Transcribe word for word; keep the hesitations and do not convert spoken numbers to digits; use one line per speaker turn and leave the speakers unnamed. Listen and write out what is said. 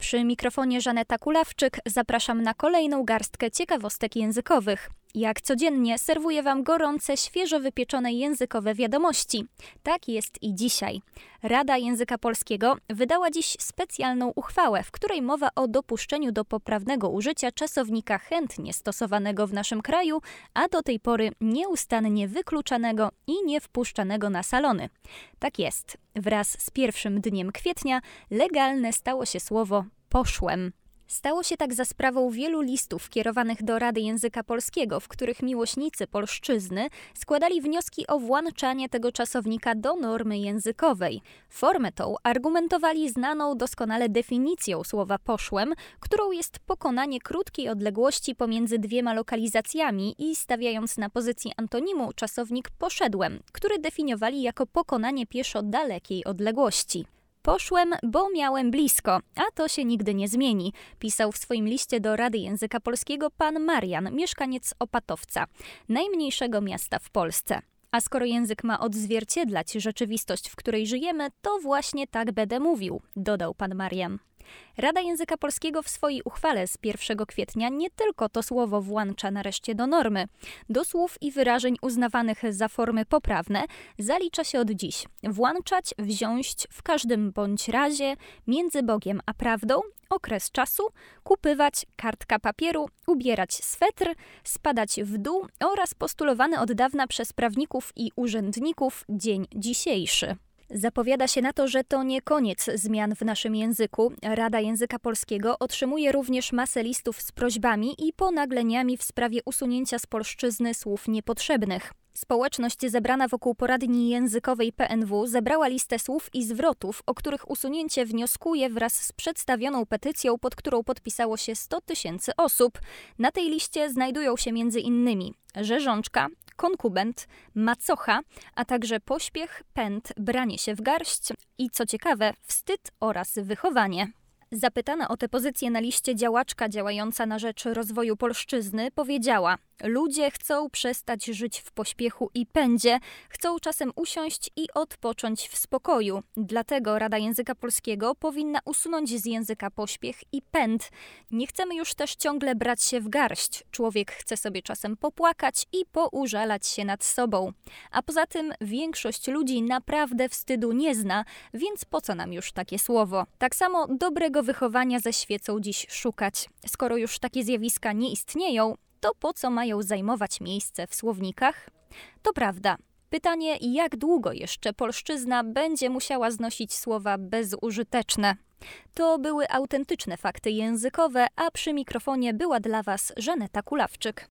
Przy mikrofonie Żaneta Kulawczyk zapraszam na kolejną garstkę ciekawostek językowych. Jak codziennie serwuję Wam gorące, świeżo wypieczone językowe wiadomości. Tak jest i dzisiaj. Rada Języka Polskiego wydała dziś specjalną uchwałę, w której mowa o dopuszczeniu do poprawnego użycia czasownika chętnie stosowanego w naszym kraju, a do tej pory nieustannie wykluczanego i niewpuszczanego na salony. Tak jest. Wraz z pierwszym dniem kwietnia legalne stało się słowo poszłem. Stało się tak za sprawą wielu listów kierowanych do Rady Języka Polskiego, w których miłośnicy polszczyzny składali wnioski o włączanie tego czasownika do normy językowej. Formę tą argumentowali znaną doskonale definicją słowa poszłem, którą jest pokonanie krótkiej odległości pomiędzy dwiema lokalizacjami i stawiając na pozycji antonimu czasownik poszedłem, który definiowali jako pokonanie pieszo dalekiej odległości. Poszłem, bo miałem blisko, a to się nigdy nie zmieni, pisał w swoim liście do Rady Języka Polskiego pan Marian, mieszkaniec Opatowca, najmniejszego miasta w Polsce. A skoro język ma odzwierciedlać rzeczywistość, w której żyjemy, to właśnie tak będę mówił, dodał pan Marian. Rada Języka Polskiego w swojej uchwale z pierwszego kwietnia nie tylko to słowo włącza nareszcie do normy. Do słów i wyrażeń uznawanych za formy poprawne zalicza się od dziś włączać, wziąć, w każdym bądź razie, między Bogiem a prawdą, okres czasu, kupywać, kartka papieru, ubierać swetr, spadać w dół oraz postulowany od dawna przez prawników i urzędników dzień dzisiejszy. Zapowiada się na to, że to nie koniec zmian w naszym języku. Rada Języka Polskiego otrzymuje również masę listów z prośbami i ponagleniami w sprawie usunięcia z polszczyzny słów niepotrzebnych. Społeczność zebrana wokół poradni językowej P N W zebrała listę słów i zwrotów, o których usunięcie wnioskuje wraz z przedstawioną petycją, pod którą podpisało się sto tysięcy osób. Na tej liście znajdują się między innymi rzeżączka, konkubent, macocha, a także pośpiech, pęd, branie się w garść i, co ciekawe, wstyd oraz wychowanie. Zapytana o tę pozycję na liście działaczka działająca na rzecz rozwoju polszczyzny powiedziała: ludzie chcą przestać żyć w pośpiechu i pędzie, chcą czasem usiąść i odpocząć w spokoju. Dlatego Rada Języka Polskiego powinna usunąć z języka pośpiech i pęd. Nie chcemy już też ciągle brać się w garść. Człowiek chce sobie czasem popłakać i poużalać się nad sobą. A poza tym większość ludzi naprawdę wstydu nie zna, więc po co nam już takie słowo? Tak samo dobrego wychowania ze świecą dziś szukać. Skoro już takie zjawiska nie istnieją, to po co mają zajmować miejsce w słownikach? To prawda. Pytanie, jak długo jeszcze polszczyzna będzie musiała znosić słowa bezużyteczne? To były autentyczne fakty językowe, a przy mikrofonie była dla Was Żaneta Kulawczyk.